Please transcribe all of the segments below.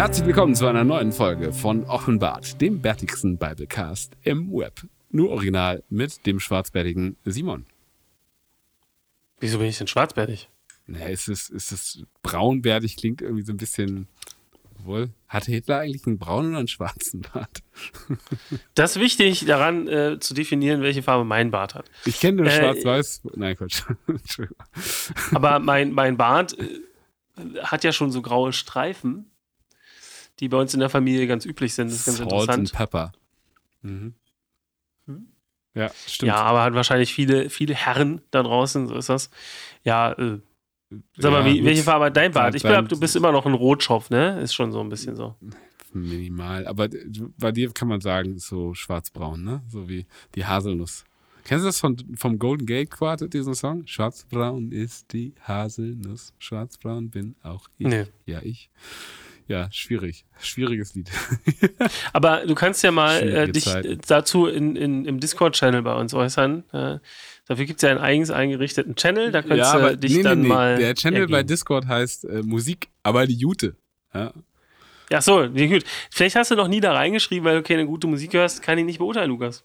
Herzlich willkommen zu einer neuen Folge von Offenbart, dem bärtigsten Biblecast im Web. Nur original mit dem schwarzbärtigen Simon. Wieso bin ich denn schwarzbärtig? Naja, ist es braunbärtig, klingt irgendwie so ein bisschen... Obwohl, hatte Hitler eigentlich einen braunen oder einen schwarzen Bart? Das ist wichtig, daran zu definieren, welche Farbe mein Bart hat. Ich kenne nur schwarz-weiß. Nein, Quatsch. Entschuldigung. Aber mein Bart hat ja schon so graue Streifen, die bei uns in der Familie ganz üblich sind. Das ist ganz interessant. Salt and Pepper. Mhm. Ja, stimmt. Ja, aber hat wahrscheinlich viele Herren da draußen, so ist das. Ja, sag mal, welche Farbe hat dein Bart? Ich glaube, du bist immer noch ein Rotschopf, ne? Ist schon so ein bisschen so. Minimal. Aber bei dir kann man sagen, so schwarz-braun, ne? So wie die Haselnuss. Kennst du das vom Golden Gate Quartet, diesen Song? Schwarzbraun ist die Haselnuss, schwarzbraun bin auch ich. Nee. Ja, ich. Ja, schwierig. Schwieriges Lied. Aber du kannst ja mal dich dazu im Discord-Channel bei uns äußern. Dafür gibt es ja einen eigens eingerichteten Channel, da könntest du dich mal... Der Channel bei Discord heißt Musik, aber die Jute. Ja. Ach so, gut. Vielleicht hast du noch nie da reingeschrieben, weil du keine gute Musik hörst, kann ich nicht beurteilen, Lukas.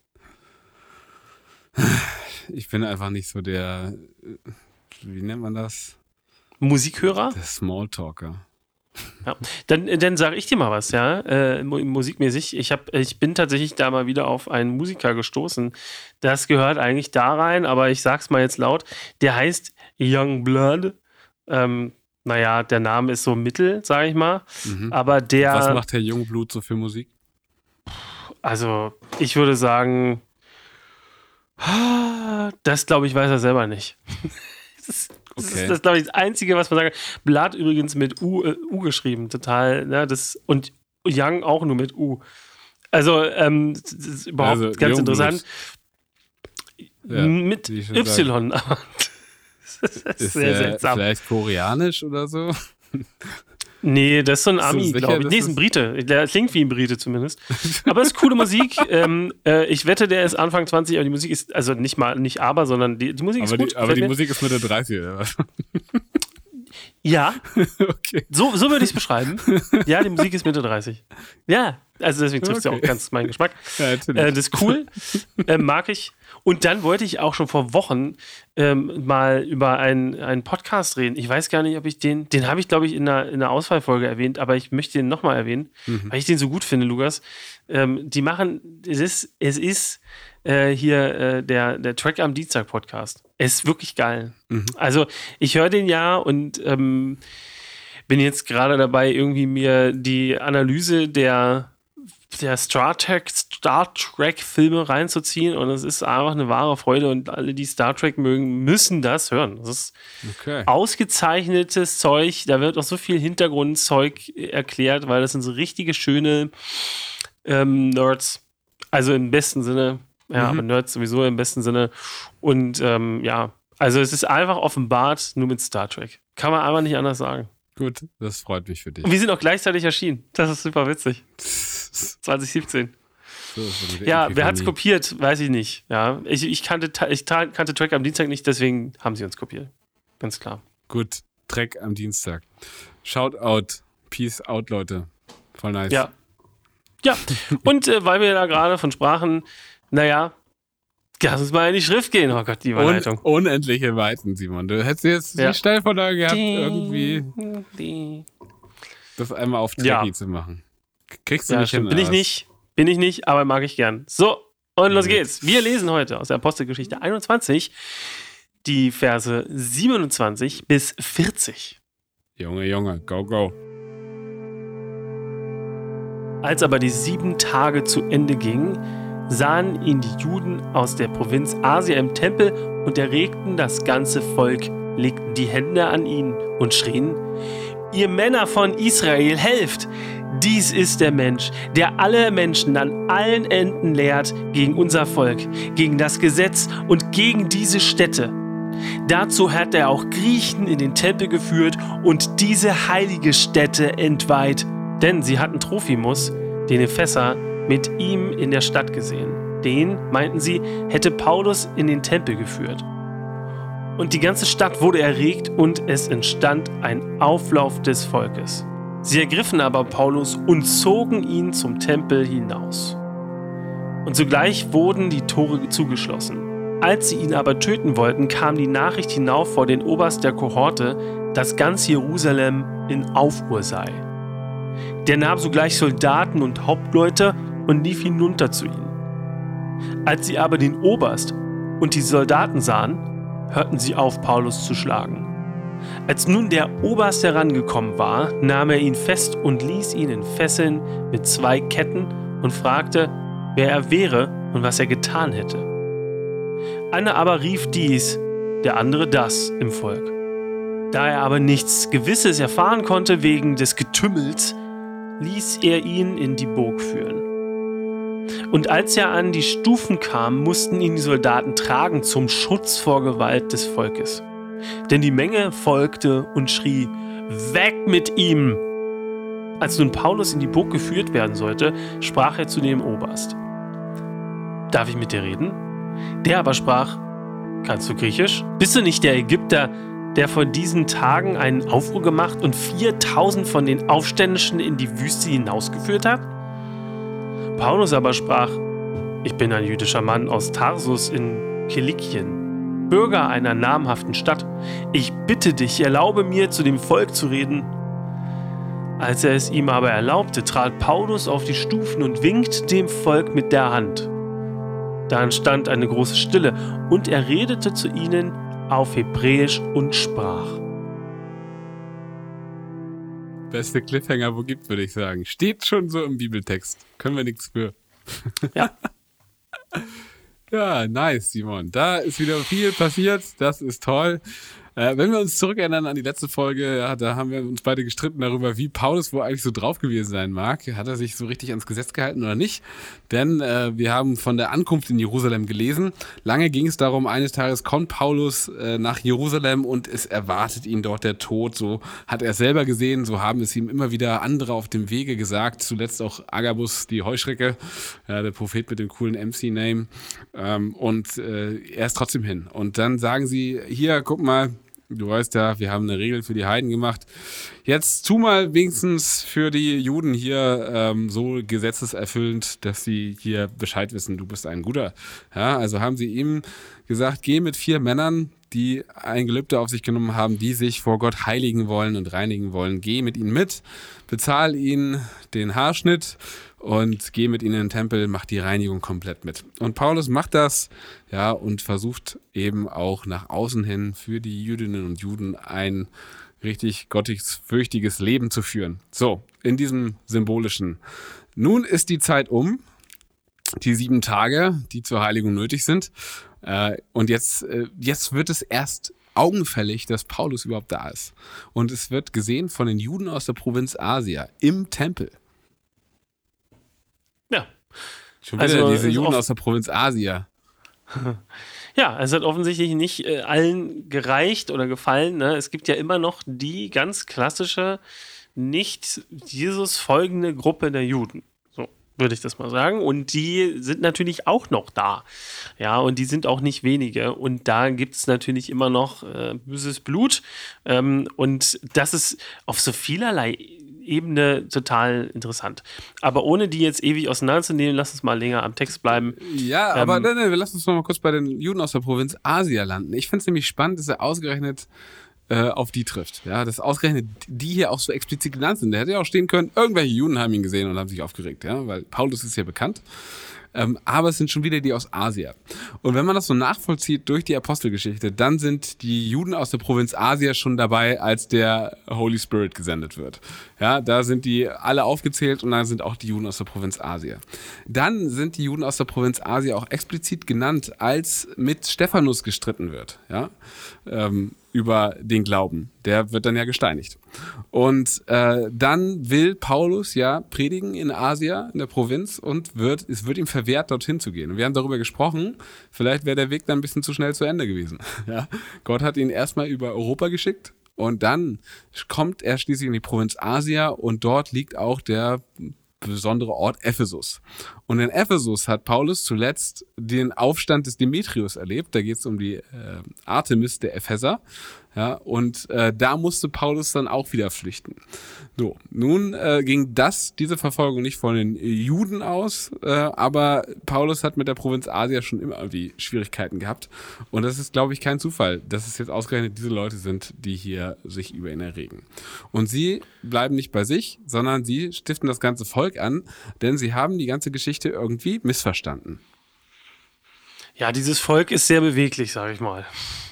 Ich bin einfach nicht so der, wie nennt man das? Musikhörer? Der Smalltalker. Ja. Dann sage ich dir mal was, ja, musikmäßig. Ich bin tatsächlich da mal wieder auf einen Musiker gestoßen. Das gehört eigentlich da rein, aber ich sag's mal jetzt laut. Der heißt Youngblood. Naja, der Name ist so mittel, sage ich mal. Mhm. Aber der... Was macht Herr Jungblut so für Musik? Also, ich würde sagen, das glaube ich, weiß er selber nicht. Das ist das, glaube ich, das Einzige, was man sagen kann. Blood übrigens mit U geschrieben, total. Ja, und Young auch nur mit U. Also, das ist überhaupt ganz interessant. Ja, mit Y. Das ist sehr seltsam. Vielleicht koreanisch oder so? Nee, das ist so ein Ami, glaube ich. Nee, ist ein Brite. Der klingt wie ein Brite zumindest. Aber es ist coole Musik. Ich wette, der ist Anfang 20, aber die Musik ist, also nicht aber, sondern die Musik ist gut. Aber die Musik ist Mitte 30, oder was? Ja. Okay. So würde ich es beschreiben. Ja, die Musik ist Mitte 30. Ja, also deswegen trifft es ja auch ganz meinen Geschmack. Ja, das ist cool. Mag ich. Und dann wollte ich auch schon vor Wochen mal über einen Podcast reden. Ich weiß gar nicht, ob ich den habe ich, glaube ich, in einer Auswahlfolge erwähnt, aber ich möchte den nochmal erwähnen, weil ich den so gut finde, Lukas. Die machen, es ist hier der Track am Dienstag Podcast. Es ist wirklich geil. Mhm. Also ich höre den ja und bin jetzt gerade dabei, irgendwie mir die Analyse der Star Trek Filme reinzuziehen und es ist einfach eine wahre Freude und alle, die Star Trek mögen, müssen das hören. Das ist ausgezeichnetes Zeug, da wird auch so viel Hintergrundzeug erklärt, weil das sind so richtige schöne Nerds, also im besten Sinne, ja, aber Nerds sowieso im besten Sinne und ja, also es ist einfach Offenbart nur mit Star Trek. Kann man einfach nicht anders sagen. Gut, das freut mich für dich. Und wir sind auch gleichzeitig erschienen. Das ist super witzig. 2017. So, ja, wer hat's kopiert, weiß ich nicht. Ja, ich kannte Track am Dienstag nicht, deswegen haben sie uns kopiert. Ganz klar. Gut, Track am Dienstag. Shoutout, Peace out, Leute. Voll nice. Ja. Und weil wir da gerade von sprachen, naja, lass uns mal in die Schrift gehen. Oh Gott, die Überleitung. Unendliche Weiten, Simon. Du hättest jetzt die Steilvorlage gehabt, irgendwie das einmal auf Trekkie zu machen. Kriegst du nicht hin? Bin ich nicht, aber mag ich gern. So, und los geht's. Wir lesen heute aus der Apostelgeschichte 21 die Verse 27 bis 40. Junge, go, go. Als aber die 7 Tage zu Ende gingen, sahen ihn die Juden aus der Provinz Asia im Tempel und erregten das ganze Volk, legten die Hände an ihn und schrien: Ihr Männer von Israel, helft! Dies ist der Mensch, der alle Menschen an allen Enden lehrt gegen unser Volk, gegen das Gesetz und gegen diese Städte. Dazu hat er auch Griechen in den Tempel geführt und diese heilige Stätte entweiht. Denn sie hatten Trophimus, den Epheser, mit ihm in der Stadt gesehen. Den, meinten sie, hätte Paulus in den Tempel geführt. Und die ganze Stadt wurde erregt und es entstand ein Auflauf des Volkes. Sie ergriffen aber Paulus und zogen ihn zum Tempel hinaus. Und sogleich wurden die Tore zugeschlossen. Als sie ihn aber töten wollten, kam die Nachricht hinauf vor den Oberst der Kohorte, dass ganz Jerusalem in Aufruhr sei. Der nahm sogleich Soldaten und Hauptleute und lief hinunter zu ihnen. Als sie aber den Oberst und die Soldaten sahen, hörten sie auf, Paulus zu schlagen. Als nun der Oberst herangekommen war, nahm er ihn fest und ließ ihn in Fesseln mit 2 Ketten und fragte, wer er wäre und was er getan hätte. Einer aber rief dies, der andere das im Volk. Da er aber nichts Gewisses erfahren konnte wegen des Getümmels, ließ er ihn in die Burg führen. Und als er an die Stufen kam, mussten ihn die Soldaten tragen zum Schutz vor Gewalt des Volkes. Denn die Menge folgte und schrie, weg mit ihm! Als nun Paulus in die Burg geführt werden sollte, sprach er zu dem Oberst. Darf ich mit dir reden? Der aber sprach, kannst du Griechisch? Bist du nicht der Ägypter, der vor diesen Tagen einen Aufruhr gemacht und 4000 von den Aufständischen in die Wüste hinausgeführt hat? Paulus aber sprach, ich bin ein jüdischer Mann aus Tarsus in Kilikien, Bürger einer namhaften Stadt. Ich bitte dich, erlaube mir, zu dem Volk zu reden. Als er es ihm aber erlaubte, trat Paulus auf die Stufen und winkte dem Volk mit der Hand. Da entstand eine große Stille, und er redete zu ihnen auf Hebräisch und sprach. Beste Cliffhanger, wo gibt's, würde ich sagen. Steht schon so im Bibeltext. Können wir nichts für. Ja. Ja, nice, Simon. Da ist wieder viel passiert. Das ist toll. Wenn wir uns zurückerinnern an die letzte Folge, ja, da haben wir uns beide gestritten darüber, wie Paulus wohl eigentlich so drauf gewesen sein mag. Hat er sich so richtig ans Gesetz gehalten oder nicht? Denn wir haben von der Ankunft in Jerusalem gelesen. Lange ging es darum, eines Tages kommt Paulus nach Jerusalem und es erwartet ihn dort der Tod. So hat er es selber gesehen, so haben es ihm immer wieder andere auf dem Wege gesagt. Zuletzt auch Agabus, die Heuschrecke, der Prophet mit dem coolen MC-Name. Und er ist trotzdem hin. Und dann sagen sie, hier, guck mal, du weißt ja, wir haben eine Regel für die Heiden gemacht. Jetzt tu mal wenigstens für die Juden hier so gesetzeserfüllend, dass sie hier Bescheid wissen, du bist ein Guter. Ja, also haben sie ihm gesagt, geh mit 4 Männern, die ein Gelübde auf sich genommen haben, die sich vor Gott heiligen wollen und reinigen wollen. Geh mit ihnen mit, bezahl ihnen den Haarschnitt und geh mit ihnen in den Tempel, mach die Reinigung komplett mit. Und Paulus macht das, ja, und versucht eben auch nach außen hin für die Jüdinnen und Juden ein richtig gottesfürchtiges Leben zu führen. So, in diesem symbolischen. Nun ist die Zeit um, die 7 Tage, die zur Heiligung nötig sind. Und jetzt wird es erst augenfällig, dass Paulus überhaupt da ist. Und es wird gesehen von den Juden aus der Provinz Asia im Tempel. Ja. Schon wieder diese Juden aus der Provinz Asia. Ja, es hat offensichtlich nicht allen gereicht oder gefallen. Ne? Es gibt ja immer noch die ganz klassische, nicht Jesus folgende Gruppe der Juden. So würde ich das mal sagen. Und die sind natürlich auch noch da. Ja, und die sind auch nicht wenige. Und da gibt es natürlich immer noch böses Blut. Und das ist auf so vielerlei Ebene total interessant. Aber ohne die jetzt ewig auseinanderzunehmen, lass uns mal länger am Text bleiben. Ja, aber wir lassen uns noch mal kurz bei den Juden aus der Provinz Asia landen. Ich finde es nämlich spannend, dass er ausgerechnet auf die trifft. Ja, dass ausgerechnet die hier auch so explizit genannt sind. Der hätte ja auch stehen können, irgendwelche Juden haben ihn gesehen und haben sich aufgeregt, ja, weil Paulus ist ja bekannt. Aber es sind schon wieder die aus Asia. Und wenn man das so nachvollzieht durch die Apostelgeschichte, dann sind die Juden aus der Provinz Asia schon dabei, als der Holy Spirit gesendet wird. Ja, da sind die alle aufgezählt und dann sind auch die Juden aus der Provinz Asia. Dann sind die Juden aus der Provinz Asia auch explizit genannt, als mit Stephanus gestritten wird. Ja, über den Glauben. Der wird dann ja gesteinigt. Und dann will Paulus ja predigen in Asia, in der Provinz, und es wird ihm verwehrt, dorthin zu gehen. Und wir haben darüber gesprochen, vielleicht wäre der Weg dann ein bisschen zu schnell zu Ende gewesen. Ja? Gott hat ihn erstmal über Europa geschickt und dann kommt er schließlich in die Provinz Asia und dort liegt auch der besondere Ort Ephesus. Und in Ephesus hat Paulus zuletzt den Aufstand des Demetrius erlebt. Da geht es um die Artemis der Epheser. Ja, und da musste Paulus dann auch wieder flüchten. So, nun ging diese Verfolgung nicht von den Juden aus, aber Paulus hat mit der Provinz Asia schon immer irgendwie Schwierigkeiten gehabt. Und das ist, glaube ich, kein Zufall, dass es jetzt ausgerechnet diese Leute sind, die hier sich über ihn erregen. Und sie bleiben nicht bei sich, sondern sie stiften das ganze Volk an, denn sie haben die ganze Geschichte irgendwie missverstanden. Ja, dieses Volk ist sehr beweglich, sage ich mal.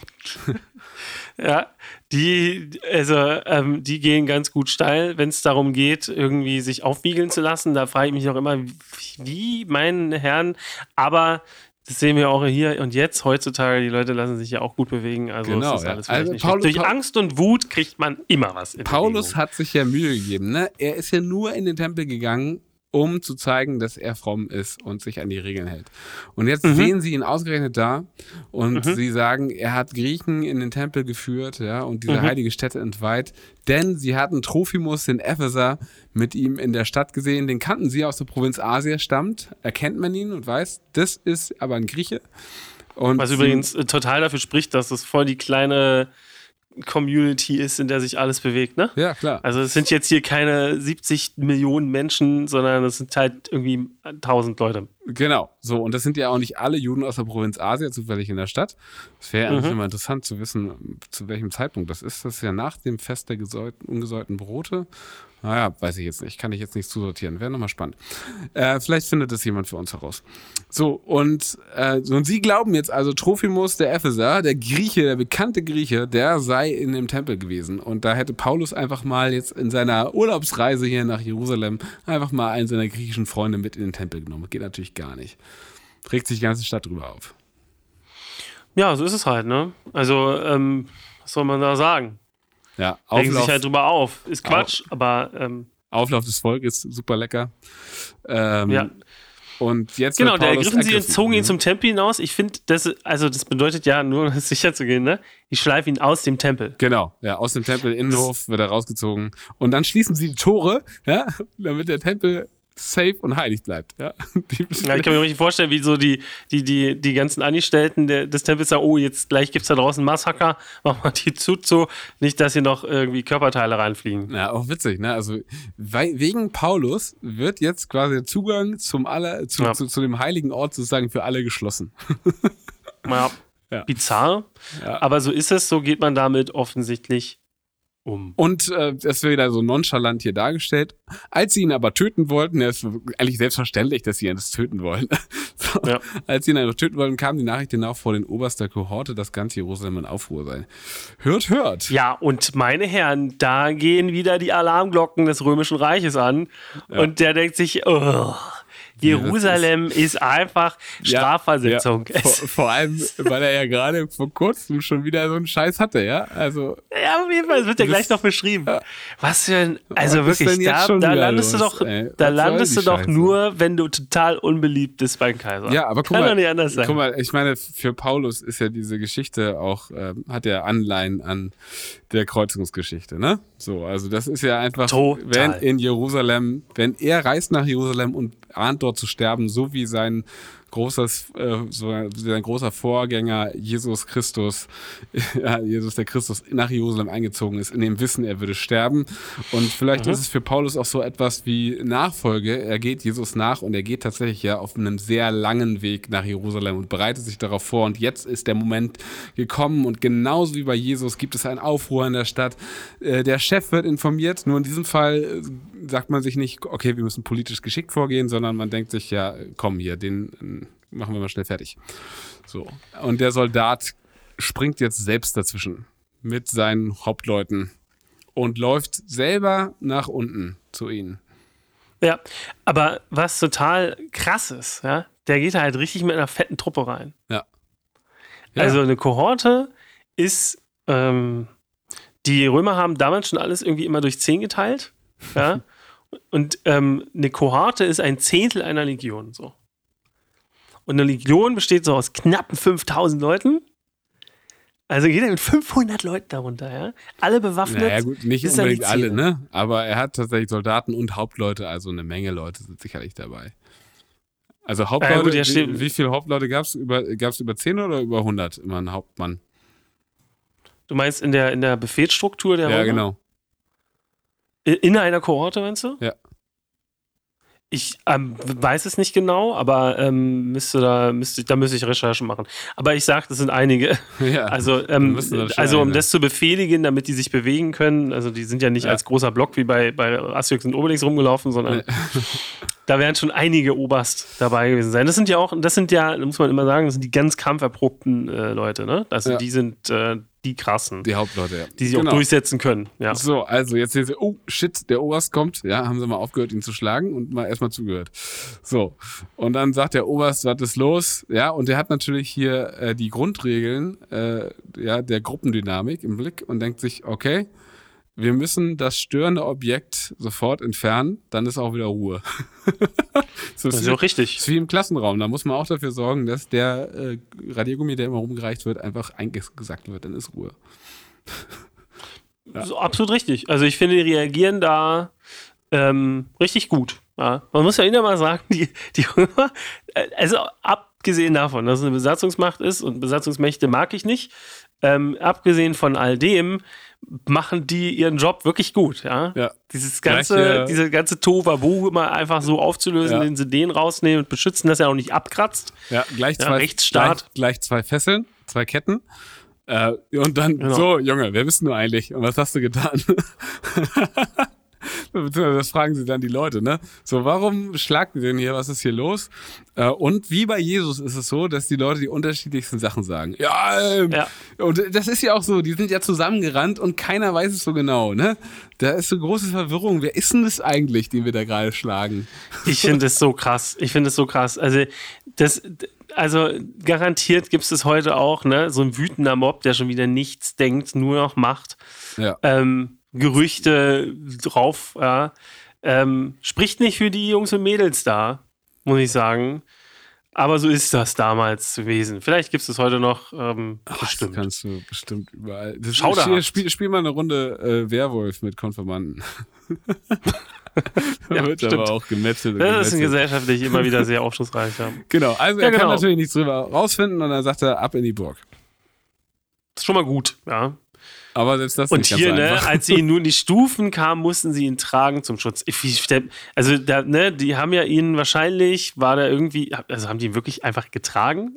Ja, die gehen ganz gut steil, wenn es darum geht, irgendwie sich aufwiegeln zu lassen. Da frage ich mich auch immer, wie, meine Herren, aber das sehen wir auch hier und jetzt, heutzutage, die Leute lassen sich ja auch gut bewegen, also genau, ist das alles nicht durch Angst und Wut kriegt man immer was in Paulus Bewegung. Hat sich ja Mühe gegeben, ne? Er ist ja nur in den Tempel gegangen, um zu zeigen, dass er fromm ist und sich an die Regeln hält. Und jetzt sehen sie ihn ausgerechnet da und sie sagen, er hat Griechen in den Tempel geführt, ja, und diese heilige Stätte entweiht, denn sie hatten Trophimus, den Epheser, mit ihm in der Stadt gesehen, den kannten sie aus der Provinz Asia stammt, erkennt man ihn und weiß, das ist aber ein Grieche. Und was übrigens total dafür spricht, dass das voll die kleine Community ist, in der sich alles bewegt, ne? Ja, klar. Also es sind jetzt hier keine 70 Millionen Menschen, sondern es sind halt irgendwie 1000 Leute. Genau, so, und das sind ja auch nicht alle Juden aus der Provinz Asia zufällig in der Stadt. Es wäre eigentlich immer interessant zu wissen, zu welchem Zeitpunkt das ist. Das ist ja nach dem Fest der ungesäuerten Brote. Naja, weiß ich jetzt nicht. Kann ich jetzt nicht zusortieren. Wäre nochmal spannend. Vielleicht findet das jemand für uns heraus. So, und sie glauben jetzt also, Trophimus, der Epheser, der Grieche, der bekannte Grieche, der sei in dem Tempel gewesen. Und da hätte Paulus einfach mal jetzt in seiner Urlaubsreise hier nach Jerusalem einfach mal einen seiner griechischen Freunde mit in den Tempel genommen. Geht natürlich gar nicht. Regt sich die ganze Stadt drüber auf. Ja, so ist es halt, ne? Also, was soll man da sagen? Ja, regen sich halt drüber auf. Ist Quatsch, aber Auflauf des Volkes, super lecker. Ja. Und jetzt genau, da ergriffen sie und zogen ihn zum Tempel hinaus. Ich finde, das bedeutet ja nur, sicher zu gehen, ne? Ich schleife ihn aus dem Tempel. Genau, ja, aus dem Tempel, Innenhof wird er rausgezogen. Und dann schließen sie die Tore, ja, damit der Tempel safe und heilig bleibt. Ja. Ich kann mir richtig vorstellen, wie so die ganzen Angestellten des Tempels sagen, oh, jetzt gleich gibt es da draußen Massaker, mach mal die zu, nicht, dass hier noch irgendwie Körperteile reinfliegen. Ja, auch witzig, ne? Also wegen Paulus wird jetzt quasi der Zugang zu dem heiligen Ort sozusagen für alle geschlossen. Ja. Bizarr, aber so ist es, so geht man damit offensichtlich um. Und das wird wieder so nonchalant hier dargestellt. Als sie ihn aber töten wollten, ist eigentlich selbstverständlich, dass sie ihn das töten wollen. So, ja. Als sie ihn aber töten wollten, kam die Nachricht hinauf vor den Oberst der Kohorte, dass ganz Jerusalem in Aufruhr sei. Hört. Ja, und meine Herren, da gehen wieder die Alarmglocken des Römischen Reiches an. Ja. Und der denkt sich, Jerusalem ist einfach Strafversetzung. Ja. Vor allem, weil er ja gerade vor kurzem schon wieder so einen Scheiß hatte, ja? Also, ja, auf jeden Fall, das wird ja gleich noch beschrieben. Ja. Was für ein, also wirklich, da landest du doch nur, wenn du total unbeliebt bist beim Kaiser. Ja, aber kann doch nicht anders sein. Guck mal, ich meine, für Paulus ist ja diese Geschichte auch, hat ja Anleihen an der Kreuzungsgeschichte, ne? So, also das ist ja einfach, wenn er reist nach Jerusalem und ahnt dort zu sterben, so wie sein großer Vorgänger Jesus Christus, Jesus der Christus nach Jerusalem eingezogen ist, in dem Wissen, er würde sterben. Und vielleicht ist es für Paulus auch so etwas wie Nachfolge. Er geht Jesus nach und er geht tatsächlich ja auf einem sehr langen Weg nach Jerusalem und bereitet sich darauf vor. Und jetzt ist der Moment gekommen und genauso wie bei Jesus gibt es einen Aufruhr in der Stadt. Der Chef wird informiert, nur in diesem Fall sagt man sich nicht, okay, wir müssen politisch geschickt vorgehen, sondern man denkt sich, ja, komm hier, den machen wir mal schnell fertig. So. Und der Soldat springt jetzt selbst dazwischen mit seinen Hauptleuten und läuft selber nach unten zu ihnen. Ja, aber was total krass ist, ja, der geht halt richtig mit einer fetten Truppe rein. Ja. Also eine Kohorte ist, die Römer haben damals schon alles irgendwie immer durch 10 geteilt. Ja. Und eine Kohorte ist ein Zehntel einer Legion. So. Und eine Legion besteht so aus knappen 5000 Leuten. Also geht er mit 500 Leuten darunter, ja? Alle bewaffnet. Naja, gut, nicht unbedingt alle, ne? Aber er hat tatsächlich Soldaten und Hauptleute, also eine Menge Leute sind sicherlich dabei. Also Hauptleute, wie viele Hauptleute gab es? Gab es über 10 oder über 100 immer einen Hauptmann? Du meinst in der Befehlsstruktur der Ja, Römer? genau. In einer Kohorte, meinst du? Ja. Ich weiß es nicht genau, aber da müsste ich Recherchen machen. Aber ich sage, das sind einige. Ja, also, um das zu befehligen, damit die sich bewegen können, also die sind ja nicht als großer Block wie bei Asterix und Obelix rumgelaufen, sondern da werden schon einige Oberst dabei gewesen sein. Das sind ja, muss man immer sagen, das sind die ganz kampferprobten Leute, ne? Also die sind die krassen. Die Hauptleute, ja. Die sich auch durchsetzen können, ja. So, also jetzt sehen sie, oh shit, der Oberst kommt. Ja, haben sie mal aufgehört, ihn zu schlagen und mal erstmal zugehört. So, und dann sagt der Oberst, was ist los? Ja, und der hat natürlich hier die Grundregeln der Gruppendynamik im Blick und denkt sich, okay, wir müssen das störende Objekt sofort entfernen, dann ist auch wieder Ruhe. Das ist auch richtig. Das ist wie im Klassenraum. Da muss man auch dafür sorgen, dass der Radiergummi, der immer rumgereicht wird, einfach eingesackt wird. Dann ist Ruhe. Ja. So, absolut richtig. Also ich finde, die reagieren da richtig gut. Ja. Man muss ja immer mal sagen, die Römer, also abgesehen davon, dass es eine Besatzungsmacht ist und Besatzungsmächte mag ich nicht, abgesehen von all dem, machen die ihren Job wirklich gut, ja. Diese ganze Tohuwabohu immer einfach so aufzulösen, indem sie den rausnehmen und beschützen, dass er auch nicht abkratzt. Ja, Rechtsstaat. Gleich 2 Fesseln, 2 Ketten. Und dann, so, Junge, wer bist du eigentlich? Und was hast du getan? Das fragen sie dann die Leute, ne? So, warum schlagt ihr denn hier? Was ist hier los? Und wie bei Jesus ist es so, dass die Leute die unterschiedlichsten Sachen sagen. Und das ist ja auch so, die sind ja zusammengerannt und keiner weiß es so genau, ne? Da ist so große Verwirrung. Wer ist denn das eigentlich, den wir da gerade schlagen? Ich finde es so krass. Also garantiert gibt es das heute auch, ne? So ein wütender Mob, der schon wieder nichts denkt, nur noch macht. Ja. Gerüchte drauf, ja. Spricht nicht für die Jungs und Mädels da, muss ich sagen. Aber so ist das damals gewesen. Vielleicht gibt es das heute noch bestimmt. Das kannst du bestimmt überall. Spiel mal eine Runde Werwolf mit Konfirmanden. Da wird stimmt. aber auch gemetzelt. Das ist gesellschaftlich immer wieder sehr aufschlussreich. Ja. Genau, also er kann natürlich nichts drüber rausfinden und dann sagt er, ab in die Burg. Das ist schon mal gut, ja. Aber selbst das und nicht hier, ganz einfach. Als sie nun die Stufen kamen, mussten sie ihn tragen zum Schutz. Die haben ja ihn wahrscheinlich, haben die ihn wirklich einfach getragen?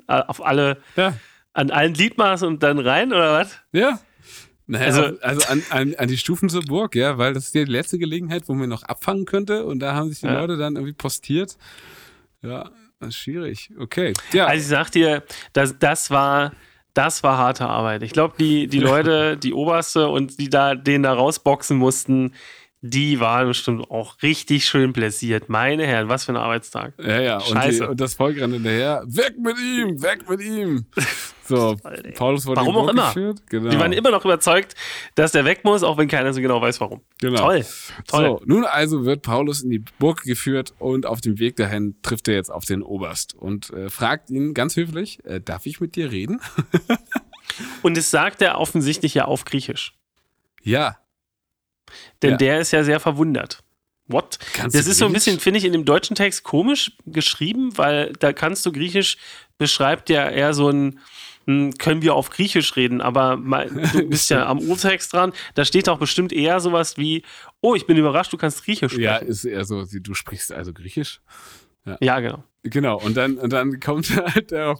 An allen Gliedmaßen und dann rein, oder was? Ja. Naja, also an die Stufen zur Burg, ja, weil das ist ja die letzte Gelegenheit, wo man noch abfangen könnte und da haben sich die Leute dann irgendwie postiert. Ja, das ist schwierig. Okay. Ja. Also ich sag dir, das war harte Arbeit. Ich glaube, die Leute, die Oberste und den da rausboxen mussten, die waren bestimmt auch richtig schön pläsiert. Meine Herren, was für ein Arbeitstag. Ja, Scheiße. Und das Volk rennt hinterher. Weg mit ihm! So, Paulus wurde warum auch immer. Geführt. Genau. Die waren immer noch überzeugt, dass der weg muss, auch wenn keiner so genau weiß, warum. Genau. Toll. So, nun also wird Paulus in die Burg geführt und auf dem Weg dahin trifft er jetzt auf den Oberst und fragt ihn ganz höflich, darf ich mit dir reden? Und das sagt er offensichtlich ja auf Griechisch. Ja. Denn der ist ja sehr verwundert. What? Das ist so ein bisschen, finde ich, in dem deutschen Text komisch geschrieben, weil da kannst du Griechisch, beschreibt ja eher so ein, können wir auf Griechisch reden, aber du bist ja am Urtext dran, da steht auch bestimmt eher sowas wie, oh, ich bin überrascht, du kannst Griechisch sprechen. Ja, ist eher so, du sprichst also Griechisch? Ja, genau. Genau, und dann kommt halt darauf,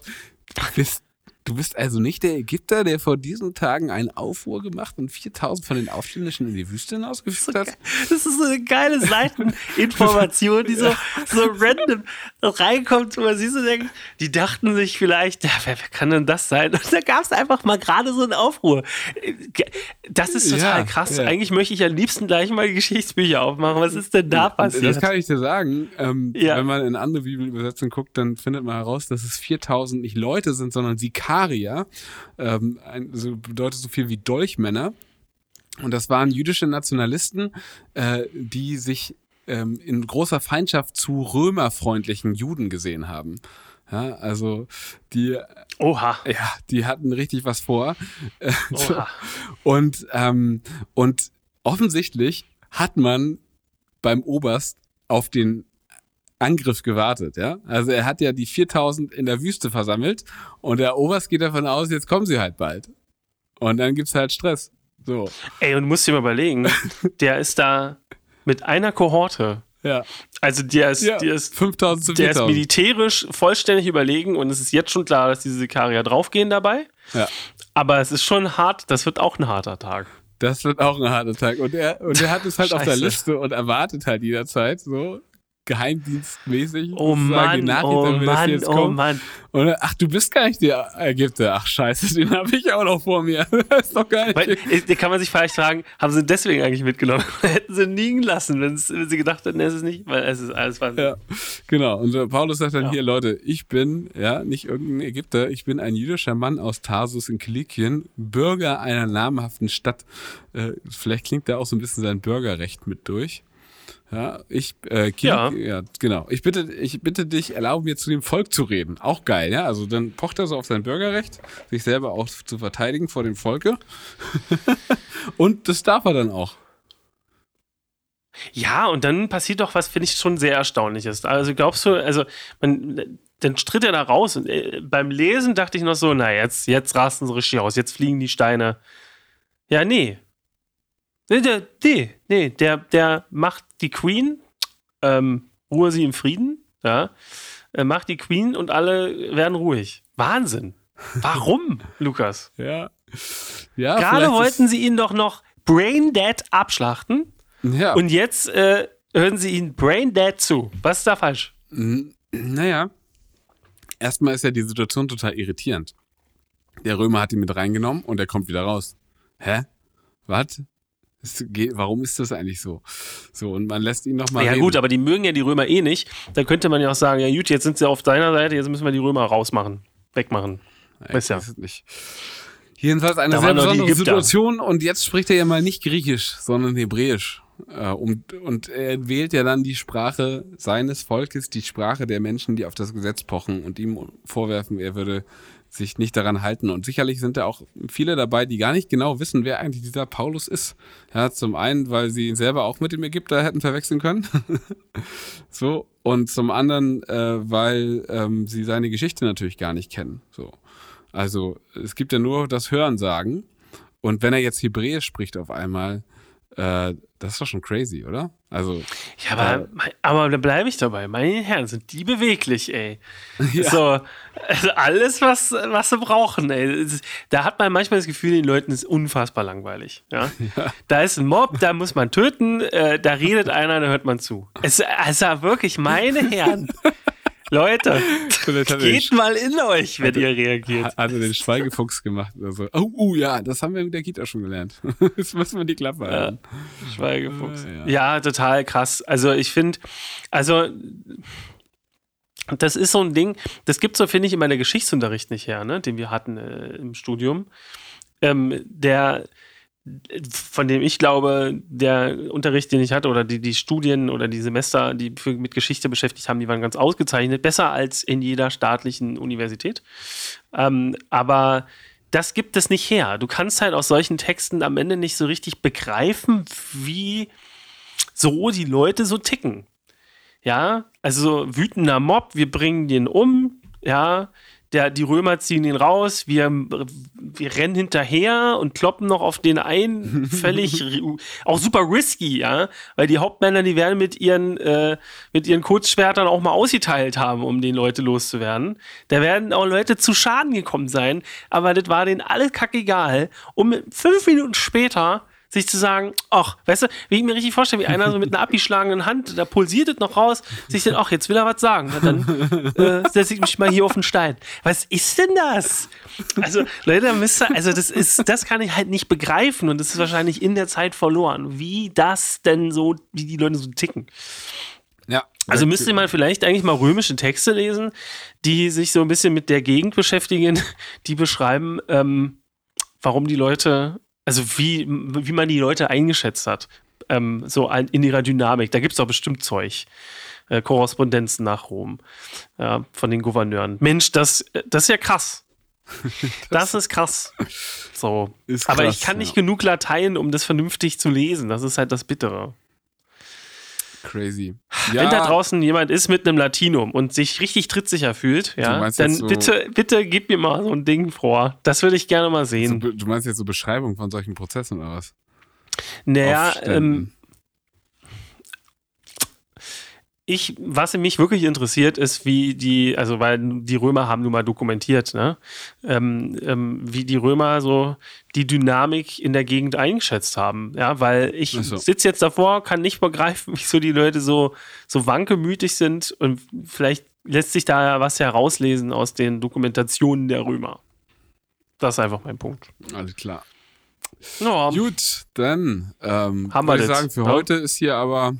du bist also nicht der Ägypter, der vor diesen Tagen einen Aufruhr gemacht und 4000 von den Aufständischen in die Wüste hinausgeführt hat? Das ist so eine geile Seiteninformation, die so random reinkommt, wo man sich so denkt, die dachten sich vielleicht, ja, wer kann denn das sein? Und da gab es einfach mal gerade so einen Aufruhr. Das ist total krass. Ja. Eigentlich möchte ich am liebsten gleich mal die Geschichtsbücher aufmachen. Was ist denn da passiert? Das kann ich dir sagen. Wenn man in andere Bibelübersetzungen guckt, dann findet man heraus, dass es 4000 nicht Leute sind, sondern Sikarier. Bedeutet so viel wie Dolchmänner. Und das waren jüdische Nationalisten, die sich in großer Feindschaft zu römerfreundlichen Juden gesehen haben. Ja, also die hatten richtig was vor. Oha. Und offensichtlich hat man beim Oberst auf den Angriff gewartet, ja. Also er hat ja die 4000 in der Wüste versammelt und der Oberst geht davon aus, jetzt kommen sie halt bald. Und dann gibt's halt Stress. So. Ey, und du musst dir mal überlegen, der ist da mit einer Kohorte. Ja. Also der ist 5.000 zu 4.000. Der ist militärisch vollständig überlegen und es ist jetzt schon klar, dass diese Sikarier draufgehen dabei. Ja. Aber es ist schon hart, das wird auch ein harter Tag. Das wird auch ein harter Tag. Und er hat es halt auf der Liste und erwartet halt jederzeit so geheimdienstmäßig. Oh Mann, oh Mann. Und ach, du bist gar nicht der Ägypter. Ach scheiße, den habe ich auch noch vor mir. Das ist doch gar nicht. Da kann man sich vielleicht fragen, haben sie deswegen eigentlich mitgenommen? Hätten sie ihn liegen lassen, wenn sie gedacht hätten, es ist nicht, weil es ist alles Wahnsinn. Ja, genau. Und Paulus sagt dann hier, Leute, ich bin nicht irgendein Ägypter, ich bin ein jüdischer Mann aus Tarsus in Kilikien, Bürger einer namhaften Stadt. Vielleicht klingt da auch so ein bisschen sein Bürgerrecht mit durch. Ja, genau. Ich bitte dich, erlaube mir zu dem Volk zu reden. Auch geil, ja. Also dann pocht er so auf sein Bürgerrecht, sich selber auch zu verteidigen vor dem Volke. Und das darf er dann auch. Ja, und dann passiert doch was, finde ich, schon sehr Erstaunliches. Also glaubst du, dann stritt er da raus und beim Lesen dachte ich noch so, na jetzt rasten sie richtig aus, jetzt fliegen die Steine. Ja, nee. Der macht die Queen, ruhe sie im Frieden, ja, macht die Queen und alle werden ruhig. Wahnsinn. Warum, Lukas? Ja. Gerade wollten sie ihn doch noch Braindead abschlachten und jetzt hören sie ihn Braindead zu. Was ist da falsch? Naja, erstmal ist ja die Situation total irritierend. Der Römer hat ihn mit reingenommen und er kommt wieder raus. Hä? Was? Warum ist das eigentlich so? So, und man lässt ihn nochmal reden. Ja gut, aber die mögen ja die Römer eh nicht. Da könnte man ja auch sagen, ja gut, jetzt sind sie auf deiner Seite, jetzt müssen wir die Römer rausmachen, wegmachen. Weiß ja. Nicht. Jedenfalls eine sehr besondere Situation und jetzt spricht er ja mal nicht Griechisch, sondern Hebräisch. Und er wählt ja dann die Sprache seines Volkes, die Sprache der Menschen, die auf das Gesetz pochen und ihm vorwerfen, er würde sich nicht daran halten. Und sicherlich sind da auch viele dabei, die gar nicht genau wissen, wer eigentlich dieser Paulus ist. Ja, zum einen, weil sie ihn selber auch mit dem Ägypter hätten verwechseln können. So. Und zum anderen, weil sie seine Geschichte natürlich gar nicht kennen. So. Also es gibt ja nur das Hörensagen. Und wenn er jetzt Hebräisch spricht auf einmal, das ist doch schon crazy, oder? Also, ja, aber da bleibe ich dabei. Meine Herren, sind die beweglich, ey. Ja. So, also alles, was sie brauchen, ey. Da hat man manchmal das Gefühl, den Leuten ist unfassbar langweilig. Ja? Ja. Da ist ein Mob, da muss man töten, da redet einer, da hört man zu. Also wirklich, meine Herren. Leute, geht mal in euch, wenn ihr reagiert. Hat er den Schweigefuchs gemacht oder so. Ja, das haben wir mit der Kita schon gelernt. Jetzt müssen wir die Klappe halten. Ja, Schweigefuchs. Ja, total krass. Also ich finde, das ist so ein Ding, das gibt so, finde ich, in meinem Geschichtsunterricht nicht her, ne, den wir hatten im Studium. Von dem ich glaube, der Unterricht, den ich hatte, oder die Studien oder die Semester, die mit Geschichte beschäftigt haben, die waren ganz ausgezeichnet, besser als in jeder staatlichen Universität. Aber das gibt es nicht her. Du kannst halt aus solchen Texten am Ende nicht so richtig begreifen, wie so die Leute so ticken. Ja, also wütender Mob, wir bringen den um, ja, die Römer ziehen ihn raus, wir rennen hinterher und kloppen noch auf den ein, völlig, auch super risky, ja, weil die Hauptmänner, die werden mit ihren Kurzschwertern auch mal ausgeteilt haben, um den Leute loszuwerden. Da werden auch Leute zu Schaden gekommen sein, aber das war denen alles kackegal, um 5 Minuten später sich zu sagen, ach, weißt du, wie ich mir richtig vorstelle, wie einer so mit einer abgeschlagenen Hand, da pulsiert es noch raus, sich dann, ach, jetzt will er was sagen. Na, dann setze ich mich mal hier auf den Stein. Was ist denn das? Also, Leute, das kann ich halt nicht begreifen und das ist wahrscheinlich in der Zeit verloren, wie die Leute so ticken. Ja. Also müsste man vielleicht eigentlich mal römische Texte lesen, die sich so ein bisschen mit der Gegend beschäftigen, die beschreiben, warum die Leute, also wie man die Leute eingeschätzt hat, so in ihrer Dynamik. Da gibt es doch bestimmt Zeug. Korrespondenzen nach Rom von den Gouverneuren. Mensch, das ist ja krass. Das ist krass. So. Ist krass, aber ich kann nicht genug Latein, um das vernünftig zu lesen. Das ist halt das Bittere. Crazy. Wenn da draußen jemand ist mit einem Latinum und sich richtig trittsicher fühlt, ja, dann so bitte gib mir mal so ein Ding vor. Das würde ich gerne mal sehen. Du meinst jetzt so Beschreibung von solchen Prozessen oder was? Naja, was mich wirklich interessiert, ist, weil die Römer haben nun mal dokumentiert, ne? Wie die Römer so die Dynamik in der Gegend eingeschätzt haben. Ja, weil ich sitze jetzt davor, kann nicht begreifen, wieso die Leute so wankelmütig sind, und vielleicht lässt sich da was herauslesen aus den Dokumentationen der Römer. Das ist einfach mein Punkt. Alles klar. Ja. Gut, dann haben wir würde ich sagen, für heute ist hier aber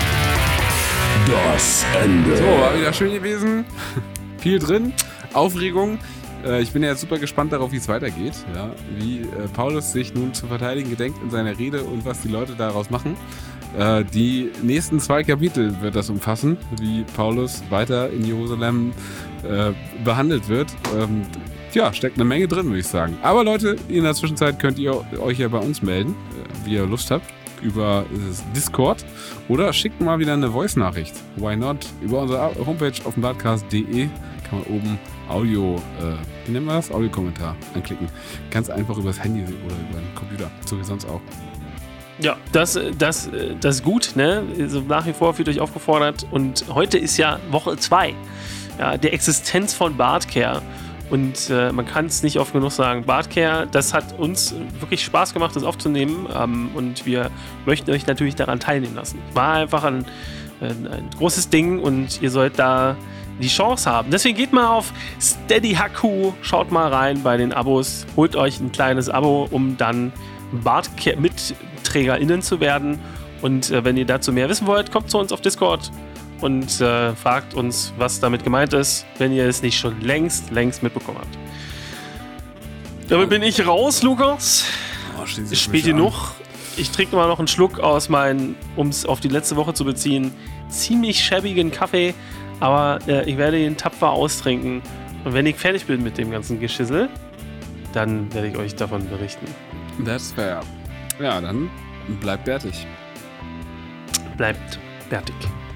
das Ende. So, war wieder schön gewesen. Viel drin. Aufregung. Ich bin ja jetzt super gespannt darauf, wie es weitergeht. Ja, wie Paulus sich nun zu verteidigen gedenkt in seiner Rede und was die Leute daraus machen. Die nächsten 2 Kapitel wird das umfassen, wie Paulus weiter in Jerusalem behandelt wird. Ja, steckt eine Menge drin, würde ich sagen. Aber Leute, in der Zwischenzeit könnt ihr euch ja bei uns melden, wie ihr Lust habt, über Discord, oder schickt mal wieder eine Voice-Nachricht. Why not? Über unsere Homepage offenbartcast.de kann man oben Audio, wie nennen wir das? Audiokommentar anklicken. Ganz einfach übers Handy oder über den Computer, so wie sonst auch. Ja, das ist gut, ne? Also nach wie vor fühlt euch aufgefordert, und heute ist ja Woche 2, ja, der Existenz von Bartcare. Und man kann es nicht oft genug sagen. Bartcare, das hat uns wirklich Spaß gemacht, das aufzunehmen. Und wir möchten euch natürlich daran teilnehmen lassen. War einfach ein großes Ding, und ihr sollt da die Chance haben. Deswegen geht mal auf SteadyHQ, schaut mal rein bei den Abos, holt euch ein kleines Abo, um dann Bartcare-MitträgerInnen zu werden. Und wenn ihr dazu mehr wissen wollt, kommt zu uns auf Discord und fragt uns, was damit gemeint ist, wenn ihr es nicht schon längst mitbekommen habt. Damit bin ich raus, Lukas. Ist spät genug. Ich trinke mal noch einen Schluck aus meinen, um es auf die letzte Woche zu beziehen, ziemlich schäbigen Kaffee, aber ich werde ihn tapfer austrinken. Und wenn ich fertig bin mit dem ganzen Geschissel, dann werde ich euch davon berichten. Das wäre ja, dann bleibt bärtig. Bleibt bärtig.